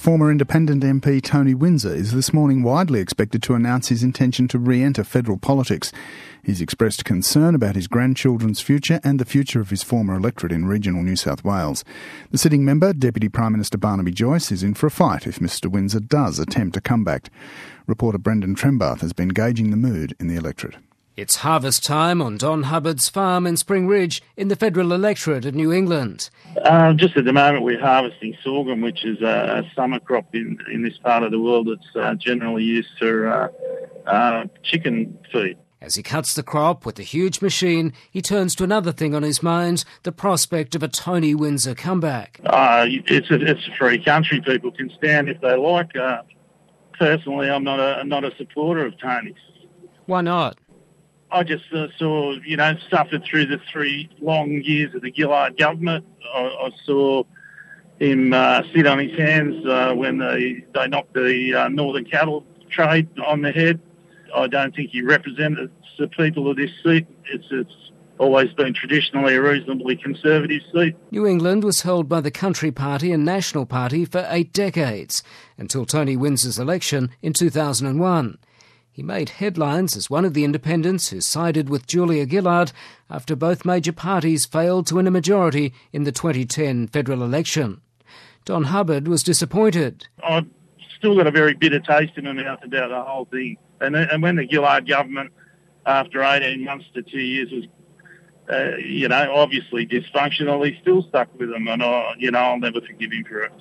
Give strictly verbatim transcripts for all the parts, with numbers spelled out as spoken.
Former Independent M P Tony Windsor is this morning widely expected to announce his intention to re-enter federal politics. He's expressed concern about his grandchildren's future and the future of his former electorate in regional New South Wales. The sitting member, Deputy Prime Minister Barnaby Joyce, is in for a fight if Mr Windsor does attempt a comeback. Reporter Brendan Trembath has been gauging the mood in the electorate. It's harvest time on Don Hubbard's farm in Spring Ridge in the federal electorate of New England. Uh, just at the moment we're harvesting sorghum, which is a, a summer crop in, in this part of the world that's uh, generally used for uh, uh, chicken feed. As he cuts the crop with a huge machine, he turns to another thing on his mind, the prospect of a Tony Windsor comeback. Uh, it's, a, it's a free country. People can stand if they like. Uh, personally, I'm not a, not a supporter of Tony's. Why not? I just uh, saw, you know, suffered through the three long years of the Gillard government. I, I saw him uh, sit on his hands uh, when they, they knocked the uh, northern cattle trade on the head. I don't think he represented the people of this seat. It's, it's always been traditionally a reasonably conservative seat. New England was held by the Country Party and National Party for eight decades, until Tony Windsor's election in two thousand one. He made headlines as one of the independents who sided with Julia Gillard after both major parties failed to win a majority in the twenty ten federal election. Don Hubbard was disappointed. I've still got a very bitter taste in my mouth about the whole thing. And, and when the Gillard government, after eighteen months to two years, was, uh, you know, obviously dysfunctional, he still stuck with them. And, I, you know, I'll never forgive him for it.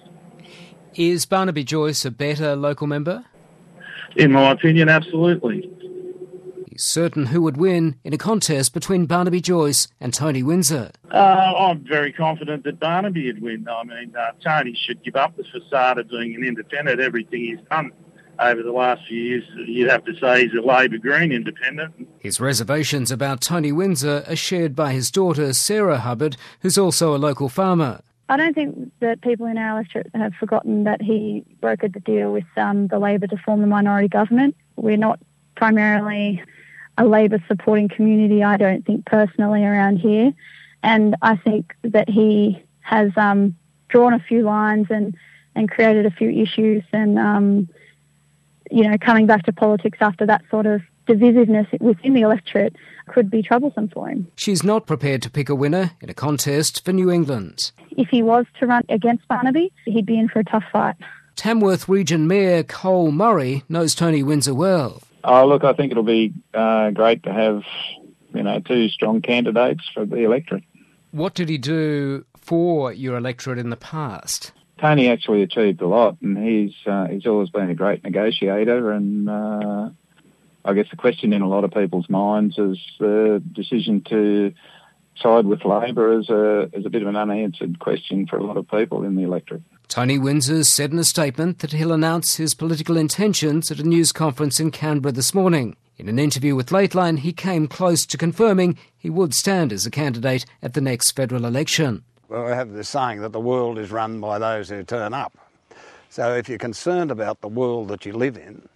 Is Barnaby Joyce a better local member? In my opinion, absolutely. He's certain who would win in a contest between Barnaby Joyce and Tony Windsor. Uh, I'm very confident that Barnaby would win. I mean, uh, Tony should give up the facade of being an independent. Everything he's done over the last few years, you'd have to say he's a Labor Green independent. His reservations about Tony Windsor are shared by his daughter, Sarah Hubbard, who's also a local farmer. I don't think that people in our electorate have forgotten that he brokered the deal with um, the Labor to form the minority government. We're not primarily a Labor supporting community, I don't think, personally around here. And I think that he has um, drawn a few lines and, and created a few issues and, um, you know, coming back to politics after that sort of divisiveness within the electorate could be troublesome for him. She's not prepared to pick a winner in a contest for New England. If he was to run against Barnaby, he'd be in for a tough fight. Tamworth Region Mayor Cole Murray knows Tony Windsor well. Oh, look, I think it'll be uh, great to have, you know, two strong candidates for the electorate. What did he do for your electorate in the past? Tony actually achieved a lot, and he's uh, he's always been a great negotiator, and uh, I guess the question in a lot of people's minds is the decision to side with Labor is a, is a bit of an unanswered question for a lot of people in the electorate. Tony Windsor said in a statement that he'll announce his political intentions at a news conference in Canberra this morning. In an interview with Lateline, he came close to confirming he would stand as a candidate at the next federal election. Well, we have this saying that the world is run by those who turn up. So if you're concerned about the world that you live in,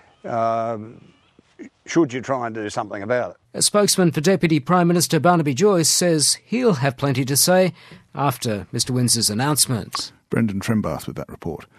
um, should you try and do something about it? A spokesman for Deputy Prime Minister Barnaby Joyce says he'll have plenty to say after Mr Windsor's announcement. Brendan Trembath with that report.